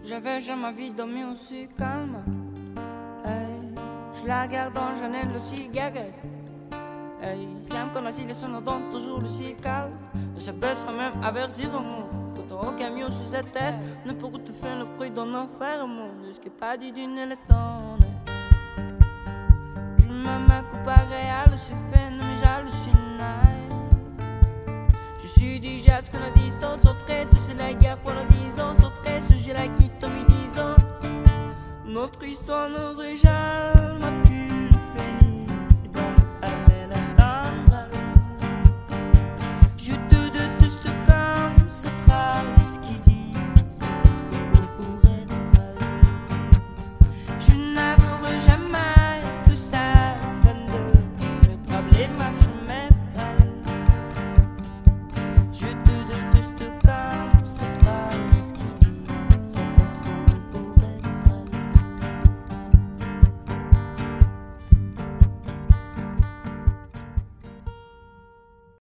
J'avais jamais vu dormi aussi calme. Hey, je la garde en Chanel le cigarette. Hey, slam qu'on a si les sons donc toujours le si calme. Ne se baissera même avec zéro mot. Pourtant aucun mieux sur cette terre ne pourra te faire le bruit dans nos frères monde. Ce qui est pas dit d'une elle est tonne. Tu m'as comparé à le suffène mais j'hallucine. Je suis du jazz qu'on a distance entre tous c'est la guerre pendant 10 ans. Sur 13 je la quitte en mi 10 ans. Notre histoire nous régale.